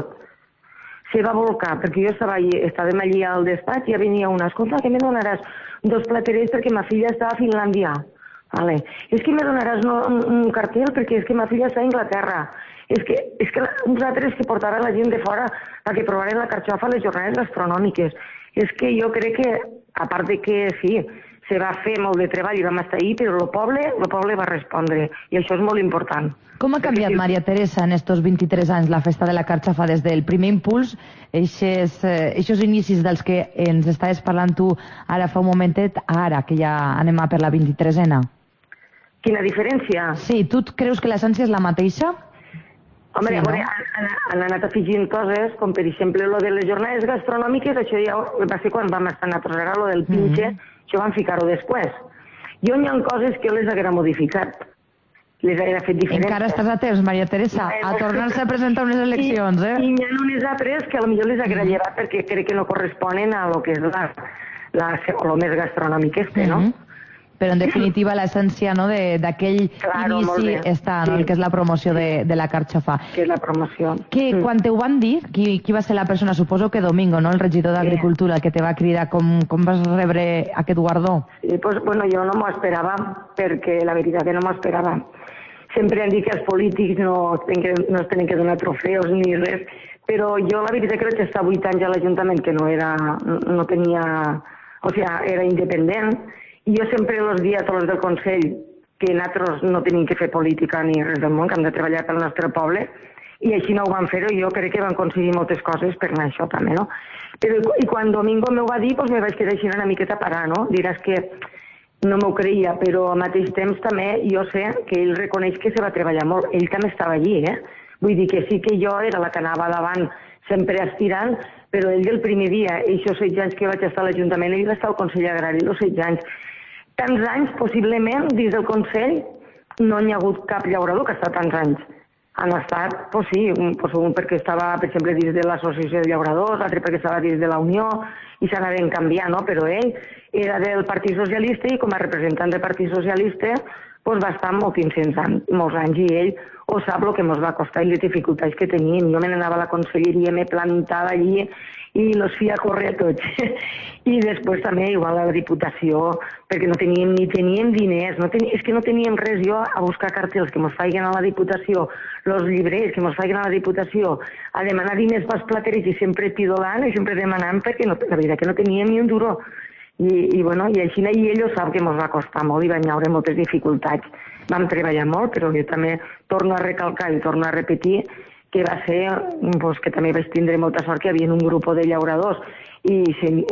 se va volcar, perquè jo estàvem allí al despatx i ja venia una, escolta, que me donaràs 2 platerets perquè ma filla està a Finlàndia. Vale. És que me donaràs un cartell perquè és que ma filla està a Inglaterra. És que uns altres que portaven la gent de fora perquè provaren la carxofa a les jornades gastronòmiques. És que jo crec que, a part de que sí, se va fer molt de treball i vam estar ahí, però el poble va respondre, i això és molt important. Com ha canviat, Maria Teresa, en estos 23 anys la festa de la carxofa des del primer impuls, aquests inicis dels que ens estaves parlant tu ara fa un momentet, ara que ja anem a per la 23ena? Quina diferència? Sí, tu creus que l'essència és la mateixa? Home, sí, han anat afegint coses, com per exemple lo de les jornades gastronòmiques, això ja va ser quan vam estar nosaltres, ara lo del pinche, això vam ficar-ho després. Jo hi ha coses que les haguera modificat, les haguera fet diferents. Encara estàs a temps, Maria Teresa, a tornar-se a presentar unes eleccions, eh? I hi ha unes altres que potser les haguera llevat perquè crec que no corresponen a lo que és lo més gastronòmic este, no? Però en definitiva l'essència d'aquell inici està, el que és la promoció de la carxofa. Que és la promoció. Quan te ho van dir, qui va ser la persona, suposo que Domingo, no? El regidor d'Agricultura, que te va cridar, com vas rebre aquest guardó? Sí, pues, bueno, jo no m'ho esperava, perquè la veritat que no m'ho esperava. Sempre han dit que els polítics no es tenen que donar trofeus ni res, però jo la veritat que vaig estar 8 anys a l'Ajuntament, que no tenia... O sigui, era independent, i jo sempre els dies a tots del Consell que nosaltres no tenim que fer política ni res del món, que hem de treballar pel nostre poble, i així no ho van fer, i jo crec que van aconseguir moltes coses per anar això també, no? I quan Domingo m'ho va dir, doncs me vaig quedar així una miqueta a parar, no? Diràs que no m'ho creia, però al mateix temps també jo sé que ell reconeix que se va treballar molt. Ell també estava allí, eh? Vull dir que sí que jo era la que anava davant sempre estirant, però ell del primer dia, aquests 16 anys que vaig estar a l'Ajuntament, ell va estar al Consell Agrari, els 16 anys. Tants anys, possiblement, dins del Consell, no hi ha hagut cap llaurador que ha estat tants anys. Han estat, doncs sí, un perquè estava, per exemple, dins de l'Associació de Llauradors, l'altre perquè estava dins de la Unió, i s'anaven canviant, no? Però ell era del Partit Socialista i com a representant del Partit Socialista doncs va estar molts anys, i ell ho sap el que ens va costar i les dificultats que teníem. Jo me n'anava a la conselleria, me plantava allí i los feia córrer tots. I després també igual a la Diputació, perquè no teníem diners, és que no teníem res. Jo a buscar cartells que ens faiguen a la Diputació, els llibrers que ens faiguen a la Diputació, a demanar diners pels plateris i sempre pidolant i sempre demanant, perquè la veritat que no teníem ni un duro. I així ell ho sap que ens va costar molt i vam haure moltes dificultats. Vam treballar molt, però jo també torno a recalcar i torno a repetir que va ser, que també vaig tindre molta sort que hi havia un grup de llauradors i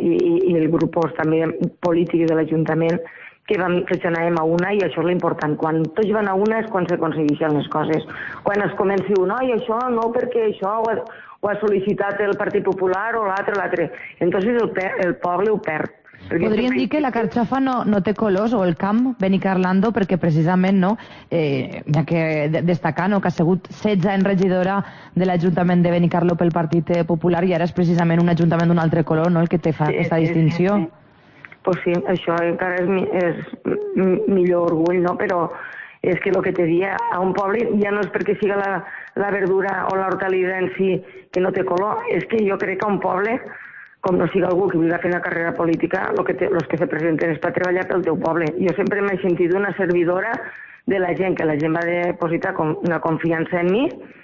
el grup també polític de l'Ajuntament que anàvem a una, i això és l'important. Quan tots van a una és quan s'aconsegueixen les coses. Quan es comenci un, i això no, perquè això ho ha sol·licitat el Partit Popular o l'altre. Entonces el poble ho perd. Podríem dir que la carxofa no té colors, o el camp Benicarlando, perquè precisament hi ha que destacar que ha sigut 16 anys regidora de l'Ajuntament de Benicarló pel Partit Popular i ara és precisament un ajuntament d'un altre color, no?, el que té aquesta distinció. Pues sí, això encara és millor orgull, no? Però és que el que te dia, a un poble ja no és perquè siga la verdura o l'hortalida en si que no té color, és que jo crec que a un poble, com no siga algú que vulgui fer una carrera política, els que se presenten és per treballar pel teu poble. Jo sempre m'he sentit una servidora de la gent, que la gent va depositar una confiança en mi,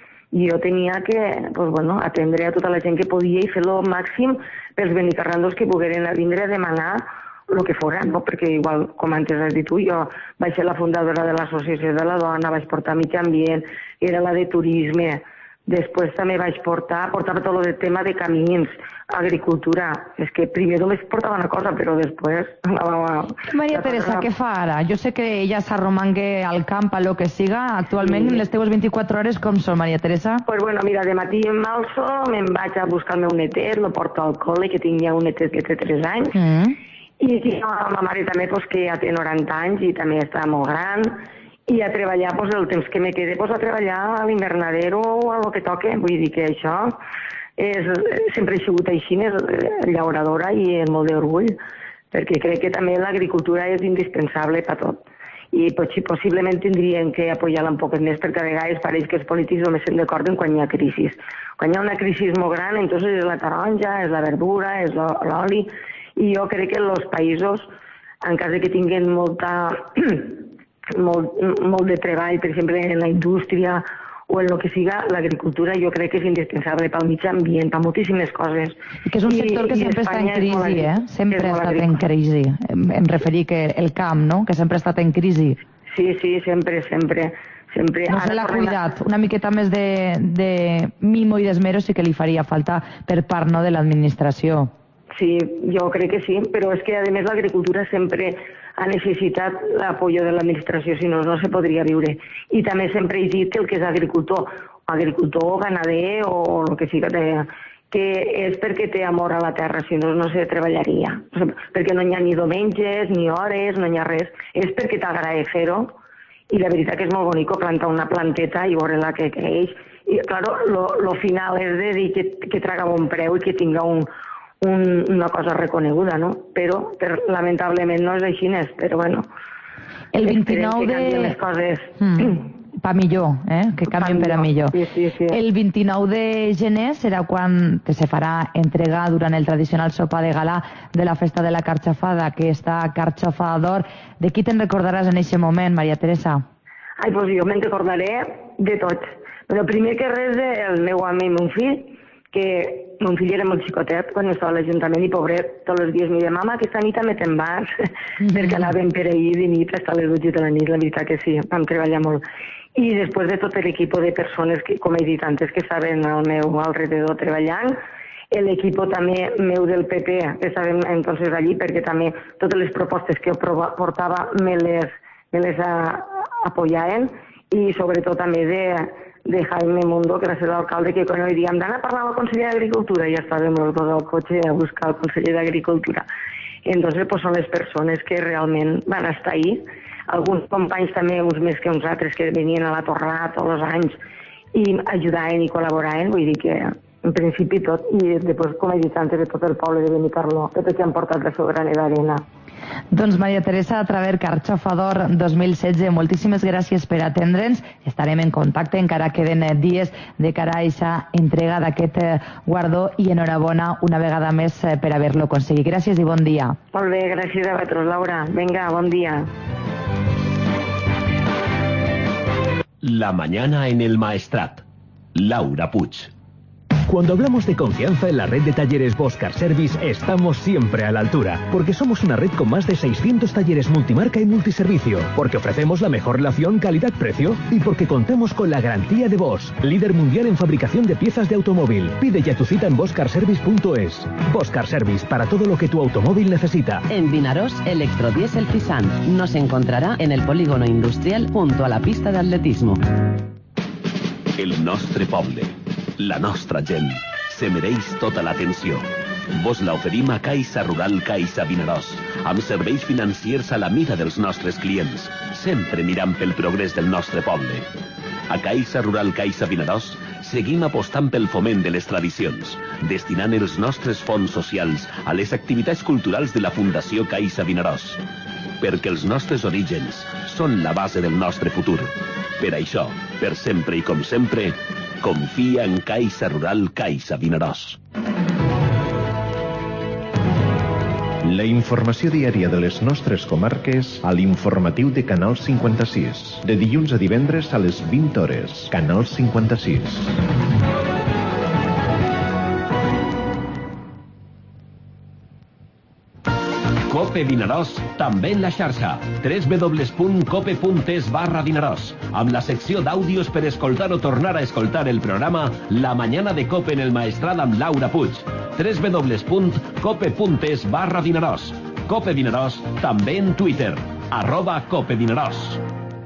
i jo tenia que atendre a tota la gent que podia i fer el màxim pels benicarrandos que pogueren vindre a demanar el que fora, no? Perquè igual, com antes has dit tu, jo vaig ser la fundadora de l'Associació de la Dona, vaig portar Mig Ambient, era la de Turisme. Després també vaig portava tot el tema de camins, agricultura. És que primer només portava una cosa, però després... Maria Teresa, què fa ara? Jo sé que ella s'arromangue al camp, a lo que siga. Actualment, les teves 24 hores com són, Maria Teresa? Pues mira, de matí m'alço, me'n vaig a buscar el meu netet, lo porto al col·le, que tinc ja un netet que té 3 anys, i ma mare també, que ja té 90 anys i també està molt gran, i a treballar el temps que me quede, a treballar a l'hivernadero o a lo que toque. Vull dir que això sempre he sigut així, llauradora, i és molt d'orgull, perquè crec que també l'agricultura és indispensable per tot. I possiblement tindrien que apoyar-la un poc més, perquè a vegades pareix que els polítics només se'n recorden quan hi ha crisi. Quan hi ha una crisi molt gran, entonces és la taronja, és la verdura, és l'oli, i jo crec que els països, en cas que tinguin molt de treball, per exemple, en la indústria o en el que siga, l'agricultura jo crec que és indispensable pel mig ambient, per moltíssimes coses. Que és un sector que sempre està en crisi, Sempre ha estat en crisi. Em referia que el camp, no?, que sempre ha estat en crisi. Sí, sempre. No se l'ha cuidat. Una miqueta més de mimo i d'esmero sí que li faria falta per part, no?, de l'administració. Sí, jo crec que sí, però és que a més l'agricultura sempre ha necessitat l'apoyo de l'administració, si no, no se podria viure. I també sempre he dit que el que és agricultor, ganader o el que sigui, que és perquè té amor a la terra, si no, no se treballaria. Perquè no hi ha ni diumenges, ni hores, no hi ha res. És perquè t'agrada fer-ho. I la veritat que és molt bonic plantar una planteta i veure la que creix. I, claro, lo final és de dir que traga bon preu i que tinga una cosa reconeguda, no? Però lamentablement no és així, però bueno. El 29 de... les coses... Pa millor, que canvien per a millor. Sí. El 29 de gener serà quan se farà entrega durant el tradicional sopar de gala de la festa de la carxofada, aquesta carxofa d'or. De qui te'n recordaràs en aquest moment, Maria Teresa? Ai, doncs jo me'n recordaré de tots. Però primer que res del meu home i meu fill, que mon fill era molt xicotet quan estava a l'Ajuntament i pobret, tots els dies m'hi deia, mama, aquesta nit també te'n vas, perquè anàvem per ahir de nit fins a les 12 de la nit, la veritat que sí, vam treballar molt. I després de tot l'equip de persones, com he dit antes, que estaven al meu alrededor treballant, l'equip també meu del PP, que estàvem entonces allí, perquè també totes les propostes que portava me les apoyaven, i sobretot també de Jaime Mundo, que va ser l'alcalde, que quan li diem d'anar a parlar amb el conseller d'Agricultura, ja estàvem els dos al cotxe a buscar el conseller d'Agricultura. Entonces, pues, són les persones que realment van estar ahí. Alguns companys també, uns més que uns altres, que venien a la torrada tots els anys i ajudaven i col·laboraven, vull dir que en principi tot, i després, com he dit antes, de tot el poble de Benicarló, tot el que han portat la seva granera d'arena. Doncs Maria Teresa Traver, Carxofa d'Or 2016, moltíssimes gràcies per atendre'ns. Estarem en contacte, encara queden dies de cara a aquesta entrega d'aquest guardó i enhorabona una vegada més per haver-lo aconseguit. Gràcies i bon dia. Molt bé, gràcies a vosaltres, Laura. Vinga, bon dia. La mañana en el Maestrat. Laura Puig. Cuando hablamos de confianza en la red de talleres Boscar Service, estamos siempre a la altura, porque somos una red con más de 600 talleres multimarca y multiservicio, porque ofrecemos la mejor relación calidad-precio y porque contamos con la garantía de Bosch, líder mundial en fabricación de piezas de automóvil. Pide ya tu cita en boscarservice.es. Boscar Service, para todo lo que tu automóvil necesita. En Vinaròs, Electrodiesel Fisant. Nos encontrará en el polígono industrial junto a la pista de atletismo. El nostre poble, la nostra gent, se mereix tota l'atenció. Vos l'oferim a Caixa Rural Caixa Vinaròs, amb serveis financiers a la mida dels nostres clients, sempre mirant pel progrés del nostre poble. A Caixa Rural Caixa Vinaròs seguim apostant pel foment de les tradicions, destinant els nostres fons socials a les activitats culturals de la Fundació Caixa Vinaròs, perquè els nostres orígens són la base del nostre futur. Per això, per sempre i com sempre, confia en Caixa Rural Caixa Vinaròs. La informació diària de les nostres comarques a l'informatiu de Canal 56. De dilluns a divendres a les 20 hores. Canal 56. Cope Vinaròs, també en la xarxa. www.cope.es/Vinaròs, amb la secció d'àudios per escoltar o tornar a escoltar el programa La Mañana de Cope en el Maestrat amb Laura Puig. www.cope.es/Vinaròs. Cope Vinaròs, també en Twitter, @CopeVinaròs.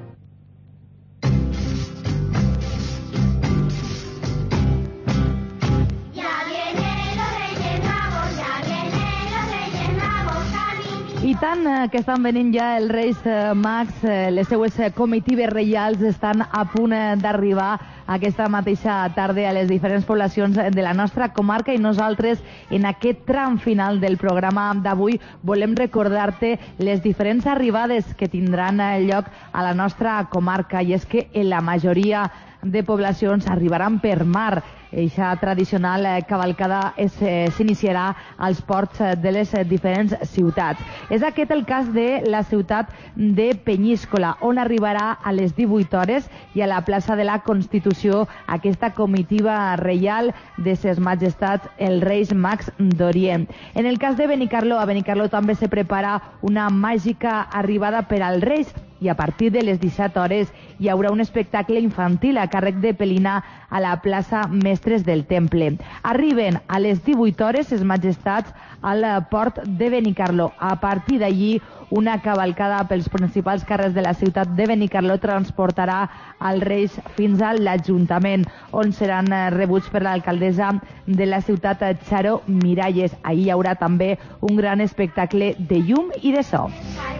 I tant que estan venint ja els Reis Mags, les seues comitives reials estan a punt d'arribar aquesta mateixa tarda a les diferents poblacions de la nostra comarca, i nosaltres en aquest tram final del programa d'avui volem recordar-te les diferents arribades que tindran lloc a la nostra comarca, i és que en la majoria de poblacions arribaran per mar. Eixa tradicional cavalcada s'iniciarà als ports de les diferents ciutats. És aquest el cas de la ciutat de Penyíscola, on arribarà a les 18 hores i a la plaça de la Constitució aquesta comitiva reial de ses majestats els Reis Mags d'Orient. En el cas de Benicarló, a Benicarló també se prepara una màgica arribada per als Reis, i a partir de les 17 hores hi haurà un espectacle infantil a càrrec de Pelina a la plaça Mestres del Temple. Arriben a les 18 hores ses majestats al port de Benicarló. A partir d'allí, una cavalcada pels principals carrers de la ciutat de Benicarló transportarà els Reis fins a l'Ajuntament, on seran rebuts per l'alcaldessa de la ciutat, Charo Miralles. Ahir hi haurà també un gran espectacle de llum i de so.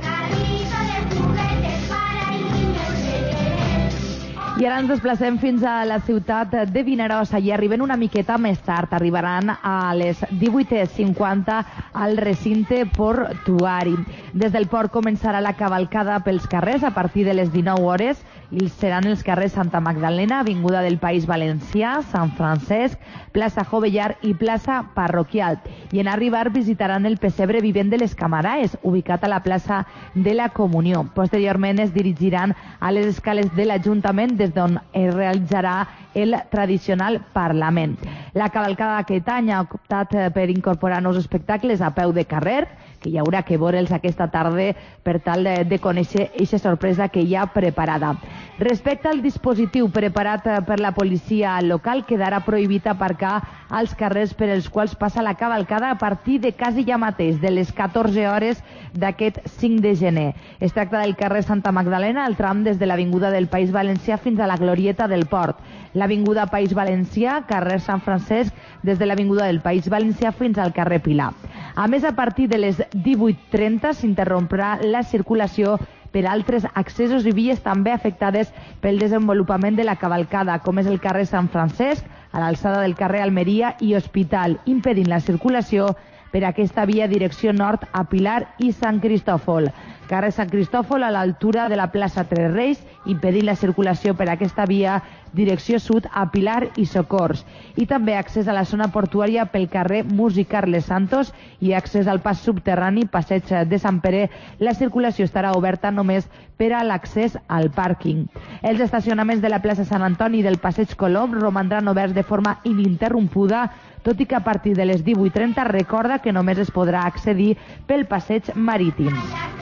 I ara ens desplacem fins a la ciutat de Vinaròs. Allí arriben una miqueta més tard. Arribaran a les 18:50 al recinte portuari. Des del port començarà la cavalcada pels carrers a partir de les 19 hores. I seran els carrers Santa Magdalena, Avinguda del País Valencià, Sant Francesc, plaça Jovellar i plaça Parroquial. I en arribar visitaran el pessebre vivent de les Camaraes, ubicat a la plaça de la Comunió. Posteriorment es dirigiran a les escales de l'Ajuntament, des d'on es realitzarà el tradicional Parlament. La cavalcada aquest any ha optat per incorporar nous espectacles a peu de carrer, que hi haurà que veure'ls aquesta tarda per tal de conèixer aquesta sorpresa que hi ha preparada. Respecte al dispositiu preparat per la policia local, quedarà prohibit aparcar als carrers per els quals passa la cavalcada a partir de quasi ja mateix, de les 14 hores d'aquest 5 de gener. Es tracta del carrer Santa Magdalena, el tram des de l'Avinguda del País Valencià fins a la Glorieta del Port. L'Avinguda País Valencià, carrer Sant Francesc, des de l'Avinguda del País Valencià fins al carrer Pilar. A més, a partir de les 18:30 s'interromprà la circulació per altres accessos i vies també afectades pel desenvolupament de la cavalcada, com és el carrer Sant Francesc, a l'alçada del carrer Almeria i Hospital, impedint la circulació per aquesta via direcció nord a Pilar i Sant Cristòfol. Carrer Sant Cristòfol a l'altura de la plaça Tres Reis, impedint la circulació per aquesta via direcció sud a Pilar i Socors. I també accés a la zona portuària pel carrer Músic Carles Santos i accés al pas subterrani Passeig de Sant Pere. La circulació estarà oberta només per a l'accés al pàrquing. Els estacionaments de la plaça Sant Antoni i del Passeig Colom romandran oberts de forma ininterrompuda, tot i que a partir de les 18:30 recorda que només es podrà accedir pel passeig marítim.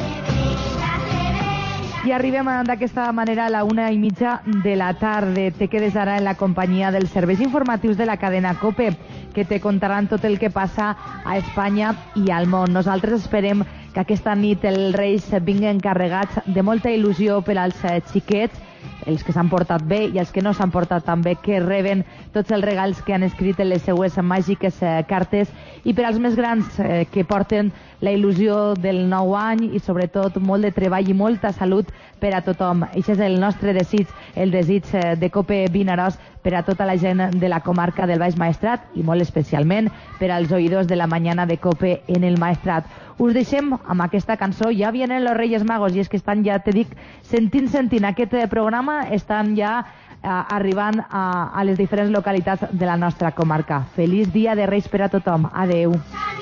I arribem d'aquesta manera a la 1:30 de la tarda. Te quedes ara en la companyia dels serveis informatius de la cadena COPE, que te contaran tot el que passa a Espanya i al món. Nosaltres esperem que aquesta nit els Reis vinguen carregats de molta il·lusió per als xiquets, els que s'han portat bé i els que no s'han portat tan bé, que reben tots els regals que han escrit en les seues màgiques cartes, i per als més grans que porten la il·lusió del nou any i sobretot molt de treball i molta salut per a tothom. Això és el nostre desig, el desig de COPE Vinaròs per a tota la gent de la comarca del Baix Maestrat i molt especialment per als oïdors de la mañana de COPE en el Maestrat. Us deixem amb aquesta cançó. Ja vienen los Reyes Magos, i és que estan ja, te dic, sentint aquest programa, estan ja arribant a les diferents localitats de la nostra comarca. Feliç dia de Reis per a tothom. Adeu.